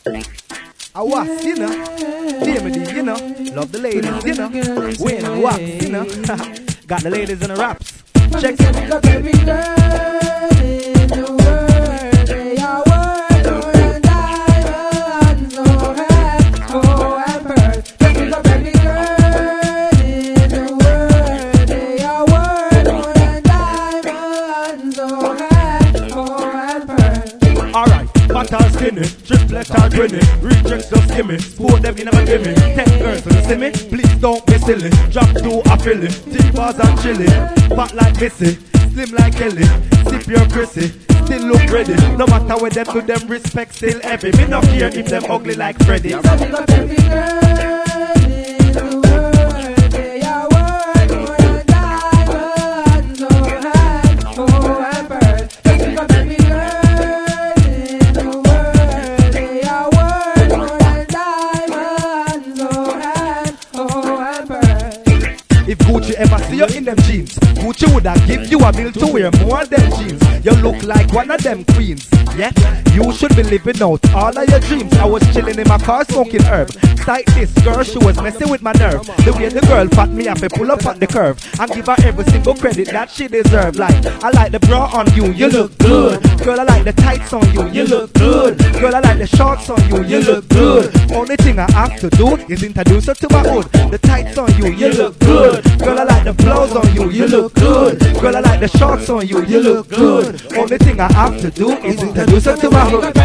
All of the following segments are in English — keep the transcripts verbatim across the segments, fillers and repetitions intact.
I was, you know, Dimity, you know, love the ladies, you know, win and wax, you know, got the ladies in the raps. Check it. Every girl in the world, they are worth more than diamonds or heads or and pearls. Just pick up every girl in the world, they are worth more than diamonds or heads or and pearls. Alright, fat or skinny, triplet or twinny, rejects just gimme, sport them you never give me. Ten girls to see me, please don't be silly. Drop to a filly, thick bars and chilly, fat like Missy, slim like Kelly, sip your Chrissy, still look ready. No matter what them do, them respect still heavy. Me not care if them ugly like Freddy. So pick up every girl in the world, they are worth more than diamonds or heads or and pearls. Just pick up every girl in the world, they are worth more than diamonds or heads or and pearls. If Gucci ever see you in them jeans, Gucci woulda give you a bill to wear more than jeans. You look like one of them queens, yeah? You should be living out all of your dreams. I was chilling in my car smoking herb. Sight this girl, she was messing with my nerve. The way the girl fat me up, I pull up on the curve and give her every single credit that she deserve. Like, I like the bra on you, you look good. Girl, I like the tights on you, you look good. Girl, I like the shorts on you, you look good. Only thing I have to do is introduce her to my hood. The tights on you, you look good. Girl, I like the blouse on you, you look good. Girl, I like the shorts on you, you look good. Only thing I have to do is introduce her to my hood. Every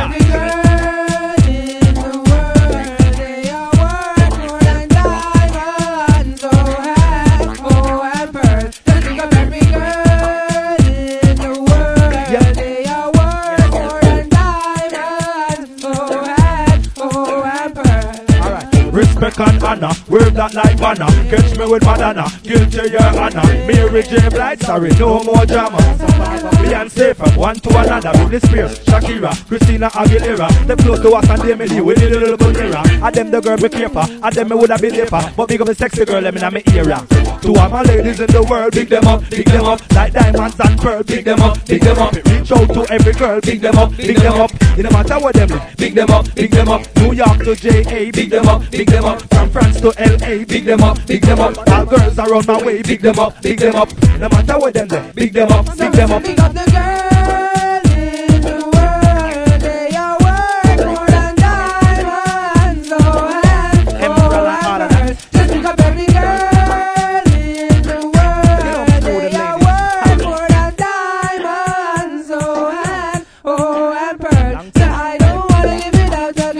girl in the world, they are worth more than diamonds or heads or and pearls. Just pick up every girl in the world, they are worth more than diamonds or heads or and pearls. Alright, respect and honor, word that like banner. Catch me with Madonna, guilty your honor. Mary J. Blige, sorry, no more drama. Beyonce from one to another, Britney Spears, Shakira, Christina Aguilera. Them close to us and they me deal with the little good mirror. And them the girl be careful, and them me woulda be leper. But big up the sexy girl, them in my era. To all my ladies in the world, big them up, big them up. Like diamonds and pearl, big them up, big them up. Reach out to every girl, big them up, big them up. It no matter what them do, big them up, big them up. New York to J A, big them up, big them up. From France to L A, big them up, big them up. All girls around my way, big them up, big them up. No matter what them do, big them up, big them up. Pick up the girl in the world, they are worth more than diamonds or heads or and pearls. Just pick up every girl in the world, they are worth more than diamonds or heads or and pearls. So I don't wanna live without a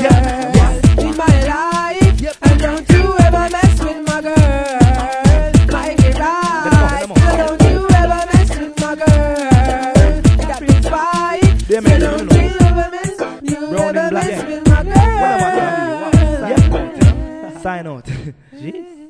girl in my life, and don't you ever mess with my girl. Like it right, so don't you ever mess with my girl. That is fine. So don't you ever mess, you ever mess with my girl. Sign out. Jeez.